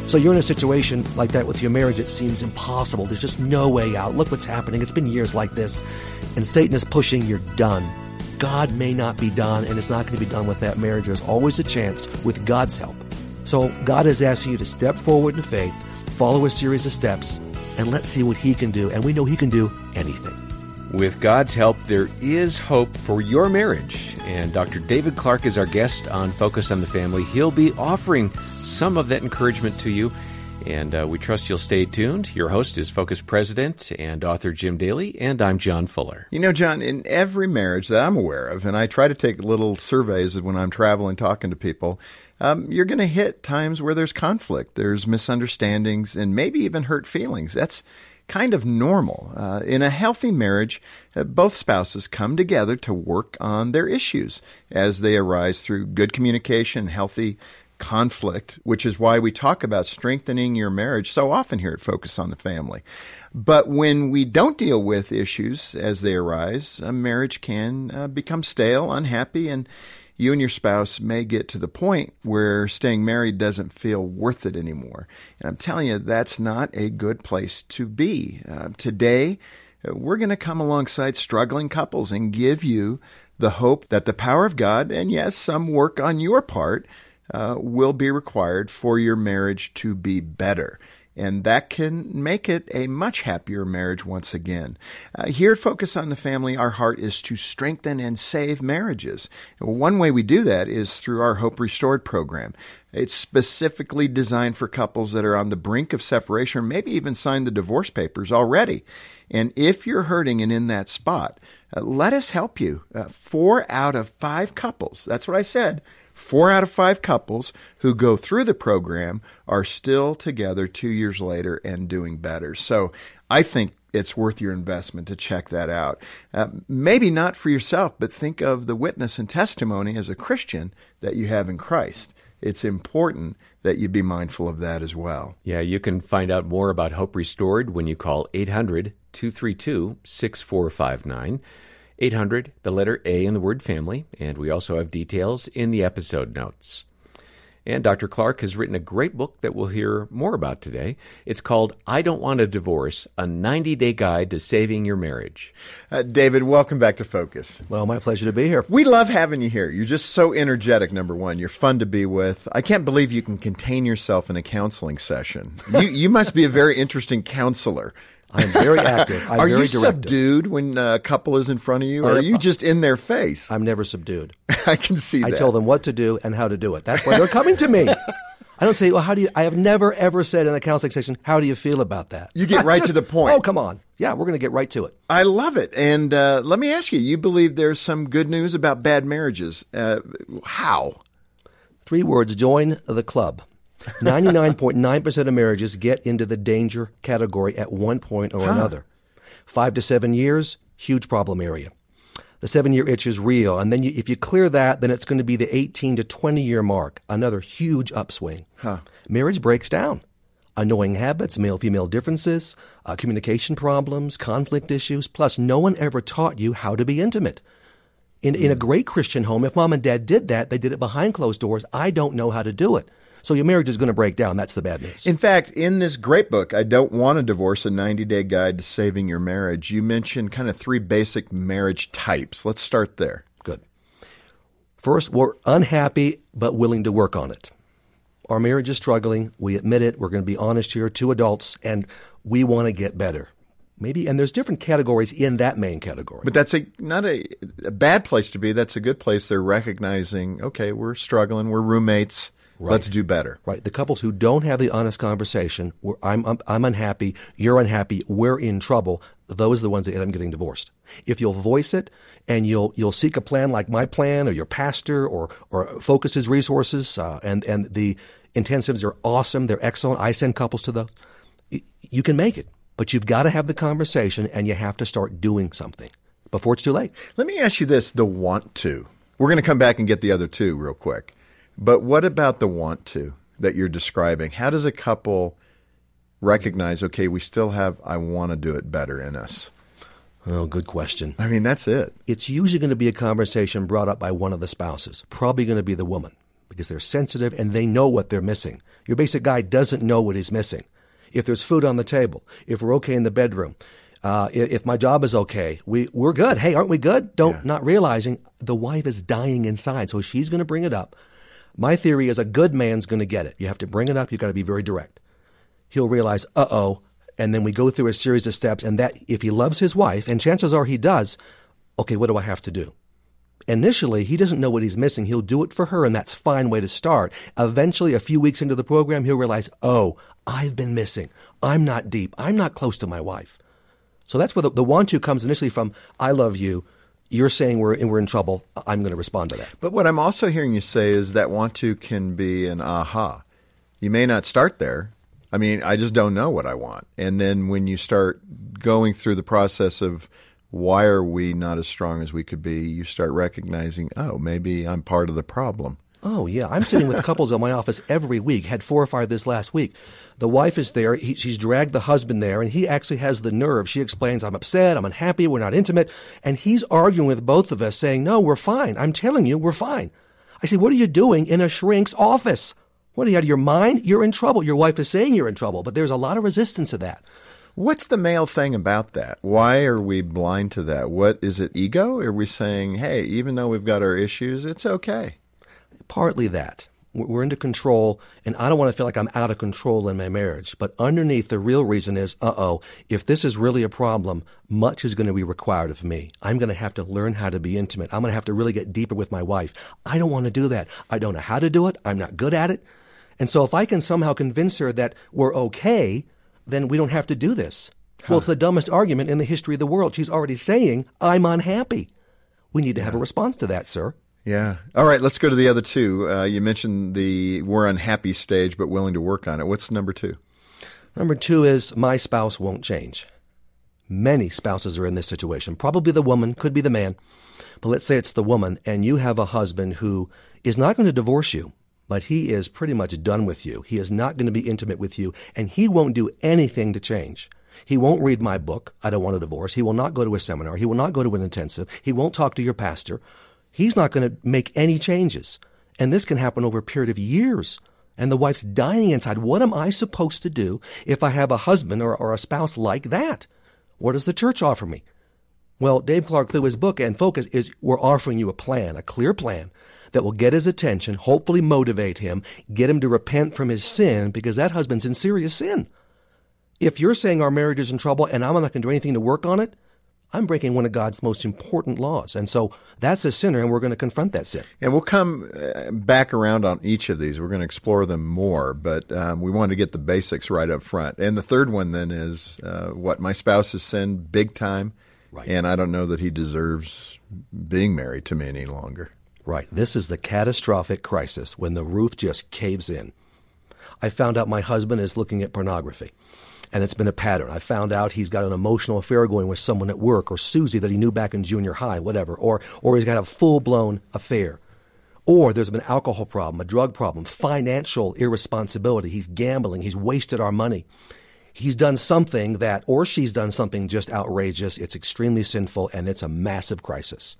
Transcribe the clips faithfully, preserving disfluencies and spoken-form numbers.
So you're in a situation like that with your marriage. It seems impossible. There's just no way out. Look what's happening. It's been years like this. And Satan is pushing, you're done. God may not be done, and it's not going to be done with that marriage. There's always a chance with God's help. So God is asking you to step forward in faith, follow a series of steps, and let's see what He can do. And we know He can do anything. With God's help, there is hope for your marriage. And Doctor David Clark is our guest on Focus on the Family. He'll be offering some of that encouragement to you. And uh, we trust you'll stay tuned. Your host is Focus President and author Jim Daly, and I'm John Fuller. You know, John, in every marriage that I'm aware of, and I try to take little surveys when I'm traveling, talking to people, um, you're going to hit times where there's conflict, there's misunderstandings, and maybe even hurt feelings. That's kind of normal. Uh, in a healthy marriage, uh, both spouses come together to work on their issues as they arise through good communication, healthy conflict, which is why we talk about strengthening your marriage so often here at Focus on the Family. But when we don't deal with issues as they arise, a marriage can uh, become stale, unhappy, and you and your spouse may get to the point where staying married doesn't feel worth it anymore. And I'm telling you, that's not a good place to be. Uh, today, uh, we're going to come alongside struggling couples and give you the hope that the power of God, and yes, some work on your part, Uh, will be required for your marriage to be better. And that can make it a much happier marriage once again. Uh, here at Focus on the Family, our heart is to strengthen and save marriages. And one way we do that is through our Hope Restored program. It's specifically designed for couples that are on the brink of separation or maybe even signed the divorce papers already. And if you're hurting and in that spot, uh, let us help you. Uh, four out of five couples, that's what I said, Four out of five couples who go through the program are still together two years later and doing better. So I think it's worth your investment to check that out. Uh, maybe not for yourself, but think of the witness and testimony as a Christian that you have in Christ. It's important that you be mindful of that as well. Yeah, you can find out more about Hope Restored when you call eight hundred, two three two, six four five nine. eight hundred, the letter A in the word family, and we also have details in the episode notes. And Doctor Clark has written a great book that we'll hear more about today. It's called I Don't Want a Divorce, a ninety-day guide to saving your marriage. Uh, David, welcome back to Focus. Well, my pleasure to be here. We love having you here. You're just so energetic, number one. You're fun to be with. I can't believe you can contain yourself in a counseling session. You, you must be a very interesting counselor. I'm very active. I'm are very you directive. subdued when a couple is in front of you, or I, are you just in their face? I'm never subdued. I can see I that. I tell them what to do and how to do it. That's why they're coming to me. I don't say, well, how do you, I have never, ever said in a counseling session, how do you feel about that? You get right Just, to the point. Oh, come on. Yeah, we're going to get right to it. I love it. And uh, let me ask you, you believe there's some good news about bad marriages. Uh, how? Three words, join the club. ninety-nine point nine percent of marriages get into the danger category at one point or huh. another. Five to seven years, huge problem area. The seven-year itch is real. And then you, if you clear that, then it's going to be the eighteen to twenty-year mark, another huge upswing. Huh. Marriage breaks down. Annoying habits, male-female differences, uh, communication problems, conflict issues, plus no one ever taught you how to be intimate. In, mm. in a great Christian home, if mom and dad did that, they did it behind closed doors. I don't know how to do it. So your marriage is going to break down. That's the bad news. In fact, in this great book, I Don't Want a Divorce, a ninety-day guide to saving your marriage, you mentioned kind of three basic marriage types. Let's start there. Good. First, we're unhappy but willing to work on it. Our marriage is struggling. We admit it. We're going to be honest here, two adults, and we want to get better. Maybe, and there's different categories in that main category. But that's a not a, a bad place to be. That's a good place. They're recognizing, okay, we're struggling. We're roommates. Right. Let's do better. Right. The couples who don't have the honest conversation, where I'm, I'm I'm unhappy, you're unhappy, we're in trouble, those are the ones that end up getting divorced. If you'll voice it and you'll you'll seek a plan like my plan or your pastor or or Focus's resources, uh, and, and the intensives are awesome, they're excellent, I send couples to those, you can make it. But you've got to have the conversation and you have to start doing something before it's too late. Let me ask you this, the want to. We're going to come back and get the other two real quick. But what about the want to that you're describing? How does a couple recognize, okay, we still have I want to do it better in us? Oh, good question. I mean, that's it. It's usually going to be a conversation brought up by one of the spouses, probably going to be the woman. because they're sensitive and they know what they're missing. Your basic guy doesn't know what he's missing. If there's food on the table, if we're okay in the bedroom, uh, if, if my job is okay, we, we're good. Hey, aren't we good? Don't, yeah. Not realizing the wife is dying inside, so she's going to bring it up. My theory is a good man's going to get it. You have to bring it up. You've got to be very direct. He'll realize, uh-oh, and then we go through a series of steps, and that if he loves his wife, and chances are he does, okay, what do I have to do? Initially, he doesn't know what he's missing. He'll do it for her, and that's a fine way to start. Eventually, a few weeks into the program, he'll realize, oh, I've been missing. I'm not deep. I'm not close to my wife. So that's where the, the want-to comes initially from, I love you. You're saying we're in, we're in trouble. I'm going to respond to that. But what I'm also hearing you say is that want-to can be an aha. You may not start there. I mean, I just don't know what I want. And then when you start going through the process of why are we not as strong as we could be, you start recognizing, oh, maybe I'm part of the problem. Oh, yeah. I'm sitting with couples in my office every week, had four or five this last week. The wife is there. He, she's dragged the husband there, and he actually has the nerve. She explains, I'm upset, I'm unhappy, we're not intimate. And he's arguing with both of us, saying, no, we're fine. I'm telling you, we're fine. I say, what are you doing in a shrink's office? What, are you out of your mind? You're in trouble. Your wife is saying you're in trouble, but there's a lot of resistance to that. What's the male thing about that? Why are we blind to that? What is it, ego? Are we saying, hey, even though we've got our issues, it's okay? Partly that. We're into control, and I don't want to feel like I'm out of control in my marriage. But underneath, the real reason is, uh-oh, if this is really a problem, much is going to be required of me. I'm going to have to learn how to be intimate. I'm going to have to really get deeper with my wife. I don't want to do that. I don't know how to do it. I'm not good at it. And so if I can somehow convince her that we're okay, then we don't have to do this. Huh. Well, it's the dumbest argument in the history of the world. She's already saying, I'm unhappy. We need to yeah. have a response to that, sir. Yeah. All right, let's go to the other two. Uh, you mentioned the we're unhappy stage, but willing to work on it. What's number two? Number two is my spouse won't change. Many spouses are in this situation. Probably the woman, could be the man. But let's say it's the woman, and you have a husband who is not going to divorce you, but he is pretty much done with you. He is not going to be intimate with you, and he won't do anything to change. He won't read my book, I Don't Want a Divorce. He will not go to a seminar. He will not go to an intensive. He won't talk to your pastor. He's not going to make any changes. And this can happen over a period of years. And the wife's dying inside. What am I supposed to do if I have a husband or, or a spouse like that? What does the church offer me? Well, Dave Clark, through his book and Focus, is we're offering you a plan, a clear plan that will get his attention, hopefully motivate him, get him to repent from his sin, because that husband's in serious sin. If you're saying our marriage is in trouble and I'm not going to do anything to work on it, I'm breaking one of God's most important laws. And so that's a sinner, and we're going to confront that sin. And we'll come back around on each of these. We're going to explore them more, but um, we want to get the basics right up front. And the third one then is, uh, what, my spouse has sinned big time, right. And I don't know that he deserves being married to me any longer. Right. This is the catastrophic crisis when the roof just caves in. I found out my husband is looking at pornography. And it's been a pattern. I found out he's got an emotional affair going with someone at work, or Susie that he knew back in junior high, whatever. Or or he's got a full-blown affair. Or there's been an alcohol problem, a drug problem, financial irresponsibility. He's gambling. He's wasted our money. He's done something that, or she's done something just outrageous. It's extremely sinful, and it's a massive crisis.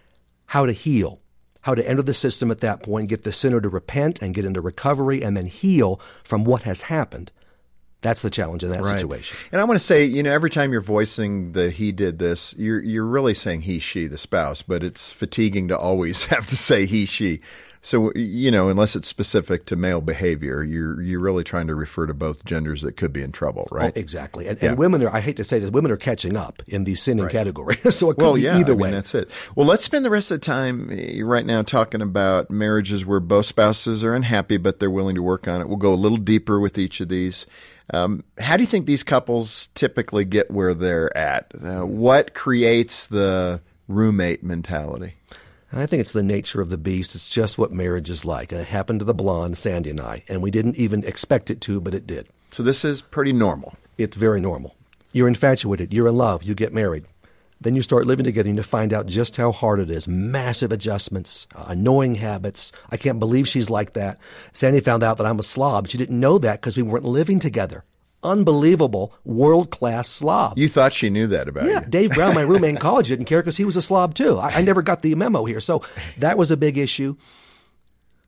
How to heal. How to enter the system at that point, get the sinner to repent and get into recovery, and then heal from what has happened. That's the challenge in that right. situation. And I want to say, you know, every time you're voicing the he did this, you're you're really saying he, she, the spouse, but it's fatiguing to always have to say he, she. So, you know, unless it's specific to male behavior, you're you're really trying to refer to both genders that could be in trouble, right? Oh, exactly. And, yeah. and women are, I hate to say this, women are catching up in the sinning right. category. So it could well, be yeah, either I mean, way. That's it. Well, let's spend the rest of the time right now talking about marriages where both spouses are unhappy, but they're willing to work on it. We'll go a little deeper with each of these. Um, how do you think these couples typically get where they're at? Uh, what creates the roommate mentality? I think it's the nature of the beast. It's just what marriage is like. And it happened to the blonde, Sandy and I. And we didn't even expect it to, but it did. So this is pretty normal. It's very normal. You're infatuated. You're in love. You get married. Then you start living together and you find out just how hard it is. Massive adjustments, uh, annoying habits. I can't believe she's like that. Sandy found out that I'm a slob. She didn't know that because we weren't living together. Unbelievable, world-class slob. You thought she knew that about yeah, you. Yeah, Dave Brown, my roommate in college, didn't care because he was a slob too. I, I never got the memo here. So that was a big issue.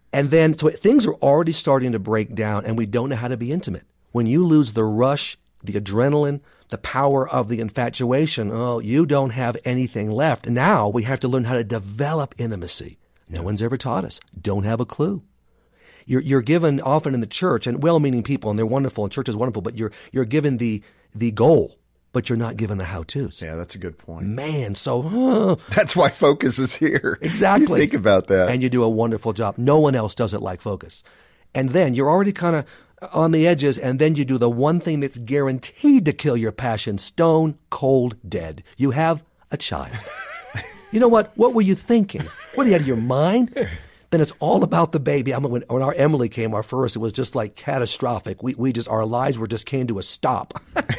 And then so things are already starting to break down, and we don't know how to be intimate. When you lose the rush, the adrenaline, the power of the infatuation, oh, you don't have anything left. Now we have to learn how to develop intimacy. No one's ever taught us. Don't have a clue. You're, you're given often in the church, and well-meaning people, and they're wonderful, and church is wonderful, but you're you're given the the goal, but you're not given the how-tos. Yeah, that's a good point. Man, so... Uh, that's why Focus is here. Exactly. You think about that. And you do a wonderful job. No one else does it like Focus. And then you're already kind of on the edges, and then you do the one thing that's guaranteed to kill your passion, stone cold dead. You have a child. You know what? What were you thinking? What, are you out of your mind? Then it's all about the baby. I mean, when, when our Emily came, our first, it was just like catastrophic. We we just, our lives were just came to a stop.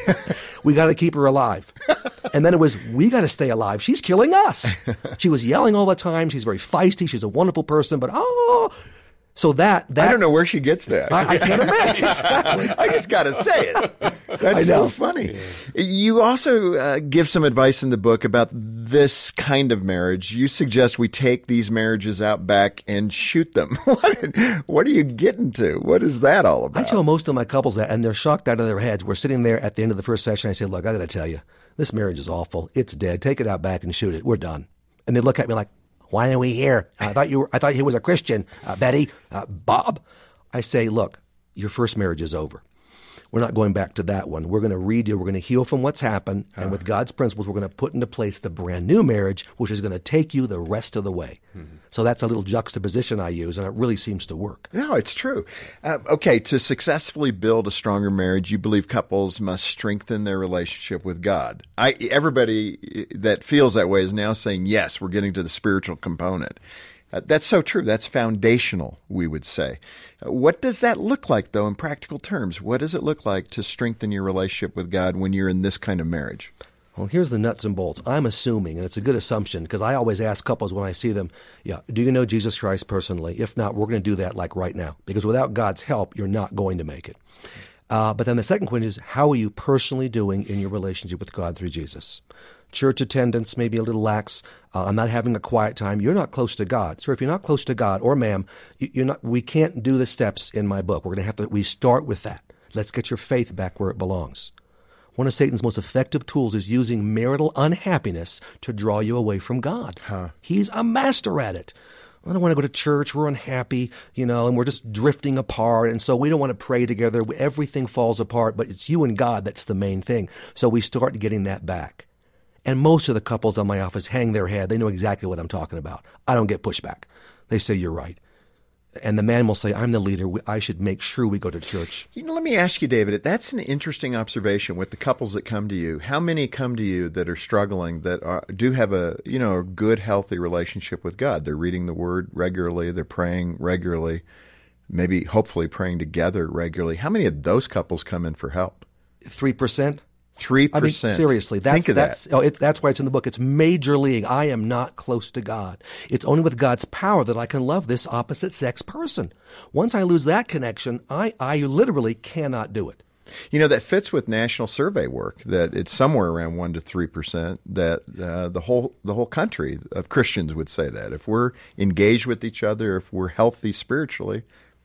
We got to keep her alive. And then it was, we got to stay alive. She's killing us. She was yelling all the time. She's very feisty. She's a wonderful person, but oh... So that, that I don't know where she gets that. I, I can't imagine. Exactly. I just got to say it. That's so funny. Yeah. You also uh, give some advice in the book about this kind of marriage. You suggest we take these marriages out back and shoot them. What, what are you getting to? What is that all about? I tell most of my couples that, and they're shocked out of their heads. We're sitting there at the end of the first session. I say, look, I got to tell you, this marriage is awful. It's dead. Take it out back and shoot it. We're done. And they look at me like, why are we here? I thought you were, I thought he was a Christian. Uh, Betty, uh, Bob. I say, look, your first marriage is over. We're not going back to that one. We're going to redo. We're going to heal from what's happened. And uh-huh. with God's principles, we're going to put into place the brand new marriage, which is going to take you the rest of the way. Mm-hmm. So that's a little juxtaposition I use, and it really seems to work. No, it's true. Uh, okay, to successfully build a stronger marriage, you believe couples must strengthen their relationship with God. I, everybody that feels that way is now saying, yes, we're getting to the spiritual component. Uh, that's so true. That's foundational, we would say. Uh, what does that look like, though, in practical terms? What does it look like to strengthen your relationship with God when you're in this kind of marriage? Well, here's the nuts and bolts. I'm assuming, and it's a good assumption, because I always ask couples when I see them, yeah, do you know Jesus Christ personally? If not, we're going to do that like right now, because without God's help, you're not going to make it. Uh, but then the second question is, how are you personally doing in your relationship with God through Jesus? Church attendance may be a little lax. Uh, I'm not having a quiet time. You're not close to God. So if you're not close to God, or ma'am, you're not. We can't do the steps in my book. We're going to have to. We start with that. Let's get your faith back where it belongs. One of Satan's most effective tools is using marital unhappiness to draw you away from God. Huh. He's a master at it. I don't want to go to church. We're unhappy, you know, and we're just drifting apart. And so we don't want to pray together. Everything falls apart, but it's you and God that's the main thing. So we start getting that back. And most of the couples on my office hang their head. They know exactly what I'm talking about. I don't get pushback. They say, you're right. And the man will say, I'm the leader. I should make sure we go to church. You know, let me ask you, David, that's an interesting observation with the couples that come to you. How many come to you that are struggling, that are, do have a, you know, a good, healthy relationship with God? They're reading the Word regularly. They're praying regularly, maybe hopefully praying together regularly. How many of those couples come in for help? Three percent. Three percent. I mean, seriously, that's Think of that's that. oh, it, that's why it's in the book. It's major league. I am not close to God. It's only with God's power that I can love this opposite sex person. Once I lose that connection, I I literally cannot do it. You know, that fits with national survey work, that it's somewhere around one to three percent. That uh, the whole the whole country of Christians would say that if we're engaged with each other, if we're healthy spiritually,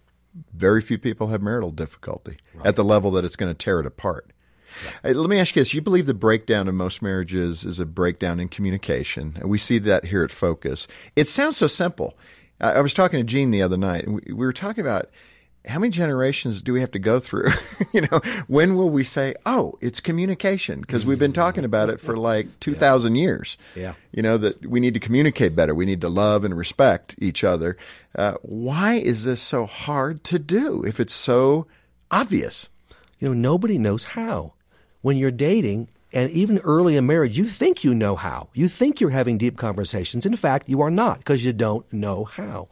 very few people have marital difficulty right. at the level that it's going to tear it apart. Yeah. Let me ask you this. You believe the breakdown of most marriages is a breakdown in communication. And we see that here at Focus. It sounds so simple. I was talking to Gene the other night, and we were talking about how many generations do we have to go through? You know, when will we say, oh, it's communication? Because we've been talking about it for like two thousand yeah. years. Yeah. You know, that we need to communicate better. We need to love and respect each other. Uh, why is this so hard to do if it's so obvious? You know, nobody knows how. When you're dating, and even early in marriage, you think you know how. You think you're having deep conversations. In fact, you are not, because you don't know how.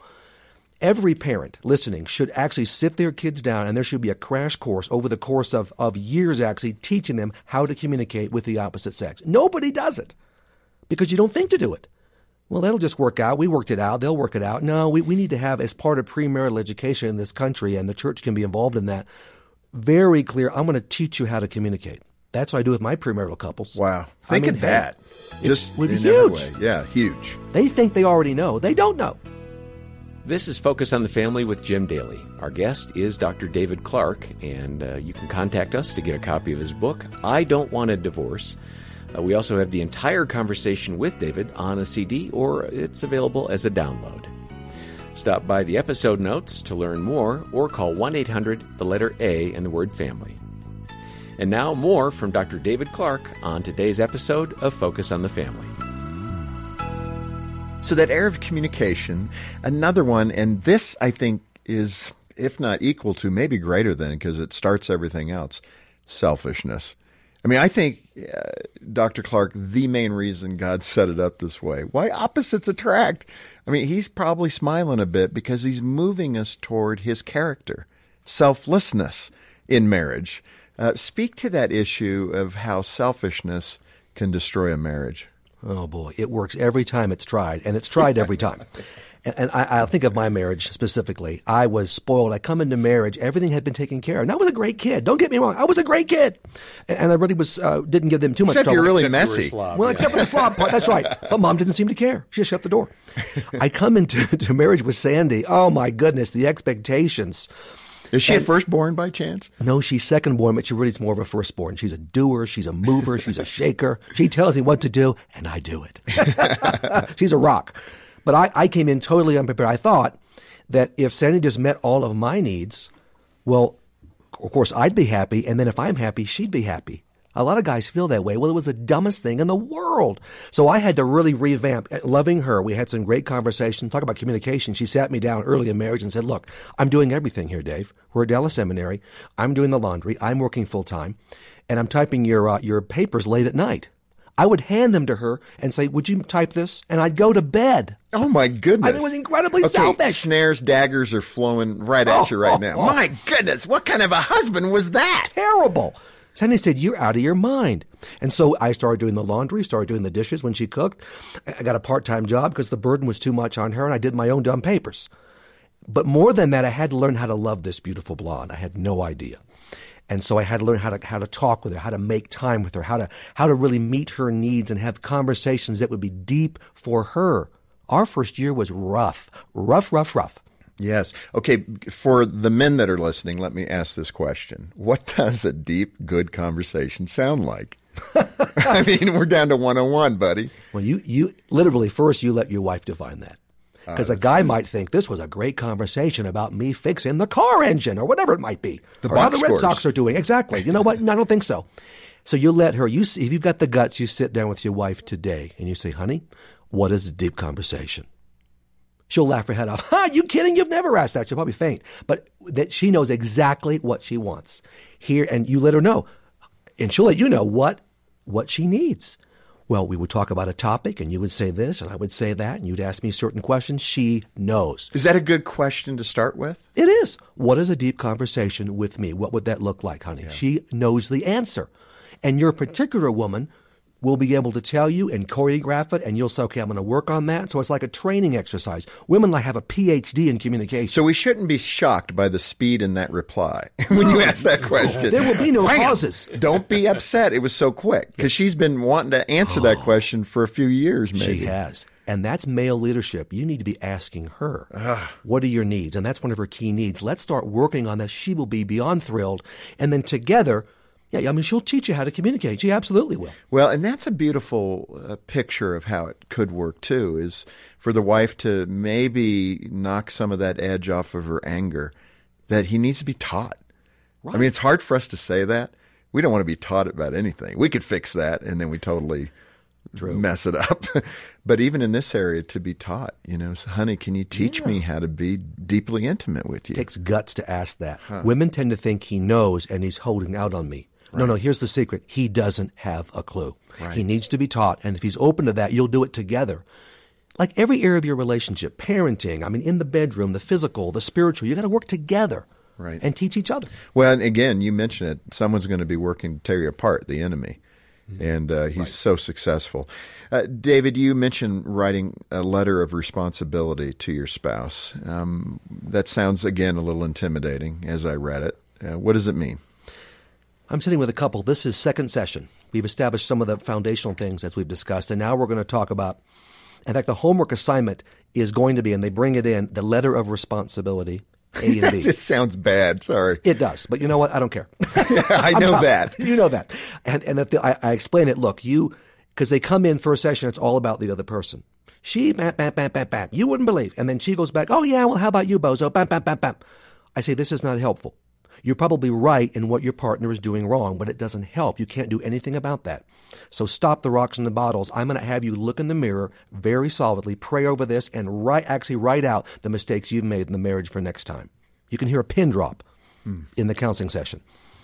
Every parent listening should actually sit their kids down, and there should be a crash course over the course of, of years actually teaching them how to communicate with the opposite sex. Nobody does it, because you don't think to do it. Well, that'll just work out. We worked it out. They'll work it out. No, we, we need to have, as part of premarital education in this country, and the church can be involved in that, very clear, I'm going to teach you how to communicate. That's what I do with my premarital couples. Wow. Think I mean, of that. It Just would be in huge. every way. Yeah, huge. They think they already know. They don't know. This is Focus on the Family with Jim Daly. Our guest is Doctor David Clark, and uh, you can contact us to get a copy of his book, I Don't Want a Divorce. Uh, we also have the entire conversation with David on a C D, or it's available as a download. Stop by the episode notes to learn more, or call one eight hundred, the letter A, and the word family. And now more from Doctor David Clark on today's episode of Focus on the Family. So that area of communication, another one, and this I think is, if not equal to, maybe greater than, because it starts everything else, selfishness. I mean, I think, uh, Doctor Clark, the main reason God set it up this way, why opposites attract. I mean, he's probably smiling a bit because he's moving us toward his character, selflessness in marriage. Uh, speak to that issue of how selfishness can destroy a marriage. Oh, boy. It works every time it's tried, and it's tried every time. And, and I, I think of my marriage specifically. I was spoiled. I come into marriage. Everything had been taken care of. And I was a great kid. Don't get me wrong. I was a great kid. And, and I really was uh, didn't give them too much Except trouble. you're really Except messy. you were a slob, Well, yeah. except for the slob part. That's right. But Mom didn't seem to care. She just shut the door. I come into to marriage with Sandy. Oh, my goodness. The expectations. Is she And- a firstborn by chance? No, she's second born, but she really is more of a firstborn. She's a doer. She's a mover. She's a shaker. She tells me what to do, and I do it. She's a rock. But I, I came in totally unprepared. I thought that if Sandy just met all of my needs, well, of course, I'd be happy. And then if I'm happy, she'd be happy. A lot of guys feel that way. Well, it was the dumbest thing in the world. So I had to really revamp. Loving her, we had some great conversation. Talk about communication. She sat me down early in marriage and said, look, I'm doing everything here, Dave. We're at Dallas Seminary. I'm doing the laundry. I'm working full time. And I'm typing your uh, your papers late at night. I would hand them to her and say, would you type this? And I'd go to bed. Oh, my goodness. I mean, it was incredibly okay, selfish. Snares, daggers are flowing right at Oh, you right now. oh, oh. My goodness, what kind of a husband was that? Terrible. Sandy said, you're out of your mind. And so I started doing the laundry, started doing the dishes when she cooked. I got a part-time job because the burden was too much on her, and I did my own dumb papers. But more than that, I had to learn how to love this beautiful blonde. I had no idea. And so I had to learn how to how to talk with her, how to make time with her, how to how to really meet her needs and have conversations that would be deep for her. Our first year was rough, rough, rough, rough. Yes. Okay, for the men that are listening, let me ask this question. What does a deep, good conversation sound like? I mean, we're down to one oh one, buddy. Well, you, you literally first you let your wife define that. Because a guy might think this was a great conversation about me fixing the car engine or whatever it might be. The or how box the Red scores. Sox are doing. Exactly. You know what? No, I don't think so. So you let her, you see, if you've got the guts, you sit down with your wife today and you say, honey, what is a deep conversation? She'll laugh her head off. Ha, you kidding? You've never asked that. She'll probably faint. But that she knows exactly what she wants. Here, and you let her know. And she'll let you know what what she needs. Well, we would talk about a topic, and you would say this, and I would say that, and you'd ask me certain questions. She knows. Is that a good question to start with? It is. What is a deep conversation with me? What would that look like, honey? Yeah. She knows the answer. And your particular woman will be able to tell you and choreograph it, and you'll say, okay, I'm going to work on that. So it's like a training exercise. Women like have a P H D in communication. So we shouldn't be shocked by the speed in that reply when you ask that question. There will be no Bam! pauses. Don't be upset. It was so quick because she's been wanting to answer that question for a few years, maybe. She has. And that's male leadership. You need to be asking her, what are your needs? And that's one of her key needs. Let's start working on this. She will be beyond thrilled. And then together, yeah, I mean, she'll teach you how to communicate. She absolutely will. Well, and that's a beautiful uh, picture of how it could work, too, is for the wife to maybe knock some of that edge off of her anger that he needs to be taught. Right. I mean, it's hard for us to say that. We don't want to be taught about anything. We could fix that, and then we totally True. mess it up. But even in this area, to be taught, you know, so, honey, can you teach yeah. me how to be deeply intimate with you? It takes guts to ask that. Huh. Women tend to think he knows and he's holding out on me. Right. No, no, here's the secret. He doesn't have a clue. Right. He needs to be taught. And if he's open to that, you'll do it together. Like every area of your relationship, parenting, I mean, in the bedroom, the physical, the spiritual, you got to work together right. and teach each other. Well, and again, you mentioned it. Someone's going to be working to tear you apart, the enemy. Mm-hmm. And uh, he's right. so successful. Uh, David, you mentioned writing a letter of responsibility to your spouse. Um, that sounds, again, a little intimidating as I read it. Uh, what does it mean? I'm sitting with a couple. This is second session. We've established some of the foundational things as we've discussed, and now we're going to talk about In fact, the homework assignment is going to be, and they bring it in, the letter of responsibility, A and That B. just sounds bad. Sorry. It does, but you know what? I don't care. I know that. You know that. And and if the, I, I explain it, look, you, because they come in for a session, it's all about the other person. She, bam, bam, bam, bam, bam. You wouldn't believe. And then she goes back, oh, yeah, well, how about you, bozo? Bam, bam, bam, bam. I say, this is not helpful. You're probably right in what your partner is doing wrong, but it doesn't help. You can't do anything about that. So stop the rocks and the bottles. I'm going to have you look in the mirror very solidly, pray over this, and write, actually write out the mistakes you've made in the marriage for next time. You can hear a pin drop hmm. in the counseling session.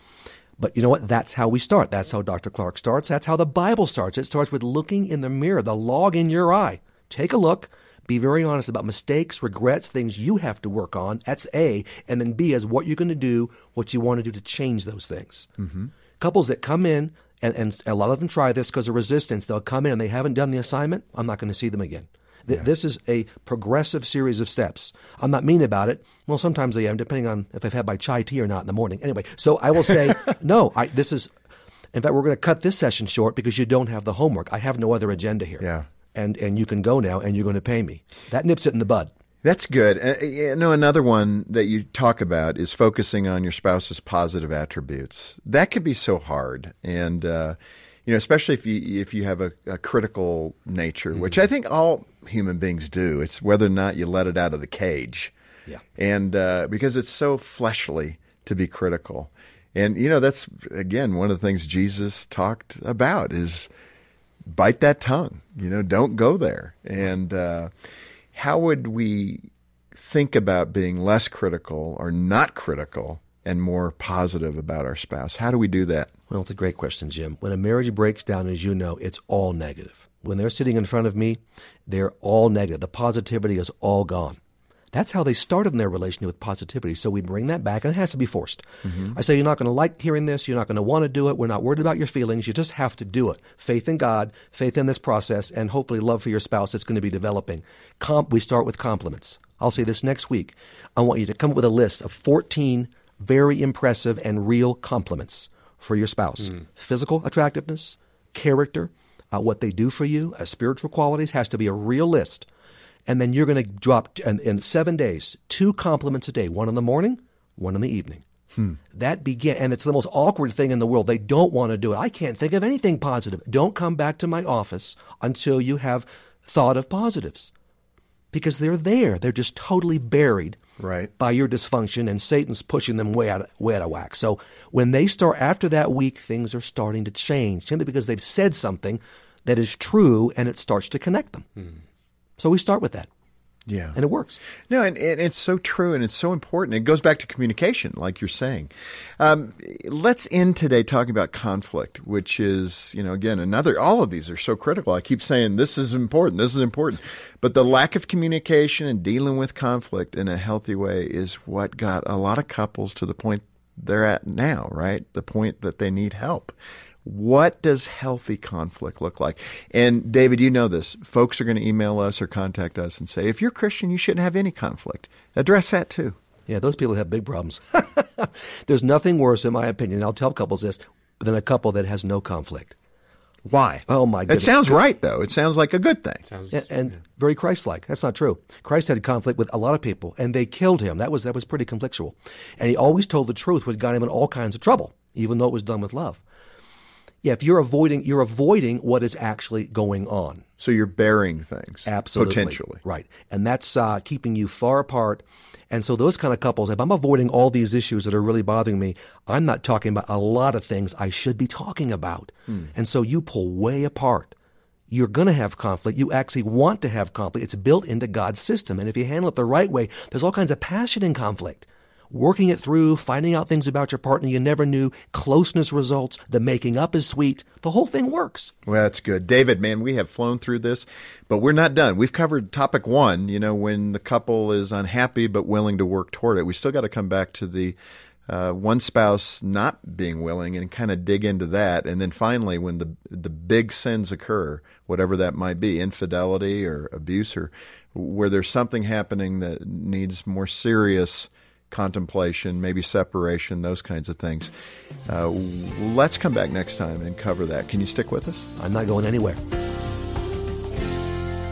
But you know what? That's how we start. That's how Doctor Clark starts. That's how the Bible starts. It starts with looking in the mirror, the log in your eye. Take a look. Be very honest about mistakes, regrets, things you have to work on. That's A. And then B is what you're going to do, what you want to do to change those things. Mm-hmm. Couples that come in, and, and a lot of them try this because of resistance. They'll come in and they haven't done the assignment. I'm not going to see them again. Th- yeah. This is a progressive series of steps. I'm not mean about it. Well, sometimes I am, depending on if I've had my chai tea or not in the morning. Anyway, so I will say, no, I, this is, in fact, we're going to cut this session short because you don't have the homework. I have no other agenda here. Yeah. And and you can go now, and you're going to pay me. That nips it in the bud. That's good. Uh, you know, another one that you talk about is focusing on your spouse's positive attributes. That can be so hard, and uh, you know, especially if you if you have a, a critical nature, mm-hmm. which I think all human beings do. It's whether or not you let it out of the cage. Yeah. And uh, because it's so fleshly to be critical, and you know, that's again one of the things Jesus talked about is. Bite that tongue, you know, don't go there. And uh, how would we think about being less critical or not critical and more positive about our spouse? How do we do that? Well, it's a great question, Jim. When a marriage breaks down, as you know, it's all negative. When they're sitting in front of me, they're all negative. The positivity is all gone. That's how they started in their relationship with positivity. So we bring that back, and it has to be forced. Mm-hmm. I say, you're not going to like hearing this. You're not going to want to do it. We're not worried about your feelings. You just have to do it. Faith in God, faith in this process, and hopefully love for your spouse that's going to be developing. Comp, we start with compliments. I'll say this next week. I want you to come up with a list of fourteen very impressive and real compliments for your spouse. Mm. Physical attractiveness, character, uh, what they do for you, uh, spiritual qualities, has to be a real list. And then you're going to drop, in, in seven days, two compliments a day, one in the morning, one in the evening. Hmm. That begin, and it's the most awkward thing in the world. They don't want to do it. I can't think of anything positive. Don't come back to my office until you have thought of positives. Because they're there. They're just totally buried right. by your dysfunction, and Satan's pushing them way out, of, way out of whack. So when they start, after that week, things are starting to change, simply because they've said something that is true, and it starts to connect them. Hmm. So we start with that. Yeah. And it works. No, and, and it's so true, and it's so important. It goes back to communication, like you're saying. Um, let's end today talking about conflict, which is, you know, again, another, all of these are so critical. I keep saying this is important, this is important. But the lack of communication and dealing with conflict in a healthy way is what got a lot of couples to the point they're at now, right? The point that they need help. What does healthy conflict look like? And David, you know this. Folks are going to email us or contact us and say, if you're Christian, you shouldn't have any conflict. Address that too. Yeah, those people have big problems. There's nothing worse, in my opinion, I'll tell couples this, than a couple that has no conflict. Why? Oh, my goodness. It sounds right, though. It sounds like a good thing. Sounds, and and yeah. very Christ-like. That's not true. Christ had conflict with a lot of people, and they killed him. That was that was pretty conflictual. And he always told the truth, which got him in all kinds of trouble, even though it was done with love. Yeah, if you're avoiding, you're avoiding what is actually going on. So you're bearing things. Absolutely. Potentially. Right. And that's uh, keeping you far apart. And so those kind of couples, if I'm avoiding all these issues that are really bothering me, I'm not talking about a lot of things I should be talking about. Hmm. And so you pull way apart. You're going to have conflict. You actually want to have conflict. It's built into God's system. And if you handle it the right way, there's all kinds of passion in conflict. Working it through, finding out things about your partner you never knew, closeness results, the making up is sweet. The whole thing works. Well, that's good. David, man, we have flown through this, but we're not done. We've covered topic one, you know, when the couple is unhappy but willing to work toward it. We still got to come back to the uh, one spouse not being willing and kind of dig into that. And then finally, when the the big sins occur, whatever that might be, infidelity or abuse, or where there's something happening that needs more serious contemplation, maybe separation, those kinds of things. Uh, let's come back next time and cover that. Can you stick with us? I'm not going anywhere.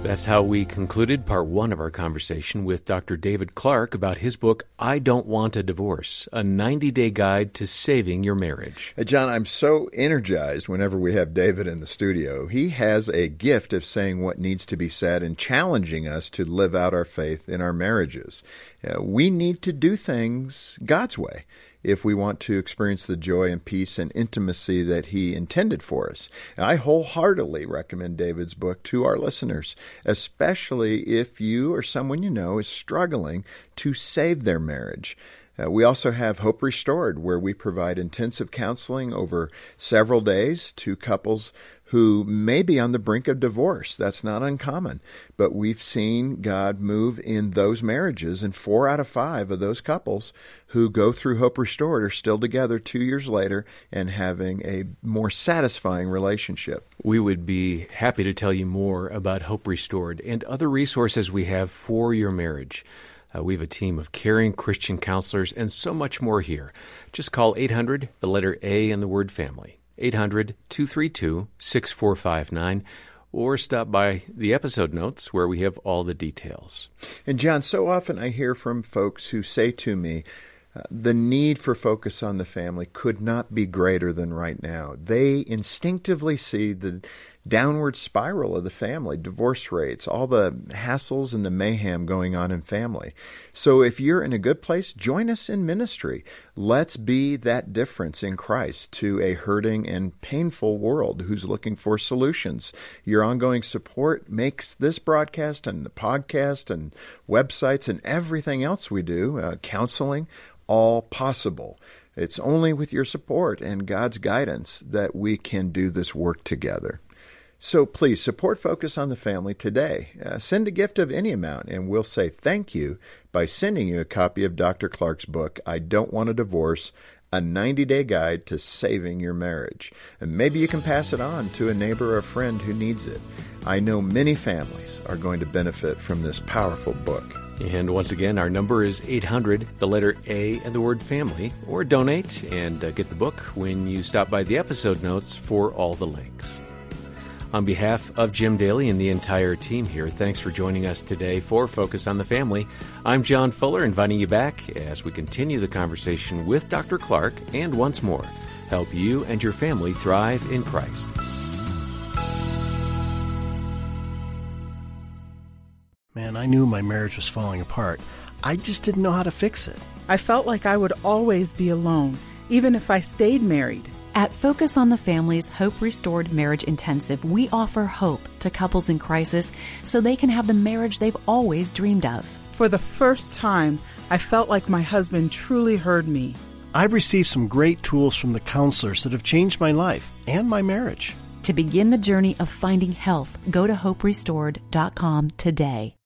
That's how we concluded part one of our conversation with Doctor David Clark about his book, I Don't Want a Divorce, a ninety-day guide to saving your marriage. Hey, John, I'm so energized whenever we have David in the studio. He has a gift of saying what needs to be said and challenging us to live out our faith in our marriages. Uh, we need to do things God's way if we want to experience the joy and peace and intimacy that He intended for us. And I wholeheartedly recommend David's book to our listeners, especially if you or someone you know is struggling to save their marriage. Uh, we also have Hope Restored, where we provide intensive counseling over several days to couples who may be on the brink of divorce. That's not uncommon. But we've seen God move in those marriages, and four out of five of those couples who go through Hope Restored are still together two years later and having a more satisfying relationship. We would be happy to tell you more about Hope Restored and other resources we have for your marriage. Uh, we have a team of caring Christian counselors and so much more here. Just call eight hundred, the letter A, and the word family. eight hundred, two three two, six four five nine, or stop by the episode notes where we have all the details. And John, so often I hear from folks who say to me, uh, the need for focus on the family could not be greater than right now. They instinctively see the downward spiral of the family, divorce rates, all the hassles and the mayhem going on in family. So if you're in a good place, join us in ministry. Let's be that difference in Christ to a hurting and painful world who's looking for solutions. Your ongoing support makes this broadcast and the podcast and websites and everything else we do, uh, counseling, all possible. It's only with your support and God's guidance that we can do this work together. So please support Focus on the Family today. Uh, send a gift of any amount, and we'll say thank you by sending you a copy of Doctor Clark's book, I Don't Want a Divorce, a ninety-day guide to saving your marriage. And maybe you can pass it on to a neighbor or a friend who needs it. I know many families are going to benefit from this powerful book. And once again, our number is eight hundred, the letter A, and the word family, or donate and uh, get the book when you stop by the episode notes for all the links. On behalf of Jim Daly and the entire team here, thanks for joining us today for Focus on the Family. I'm John Fuller, inviting you back as we continue the conversation with Doctor Clark and once more, help you and your family thrive in Christ. Man, I knew my marriage was falling apart. I just didn't know how to fix it. I felt like I would always be alone, even if I stayed married. At Focus on the Family's Hope Restored Marriage Intensive, we offer hope to couples in crisis so they can have the marriage they've always dreamed of. For the first time, I felt like my husband truly heard me. I've received some great tools from the counselors that have changed my life and my marriage. To begin the journey of finding health, go to hope restored dot com today.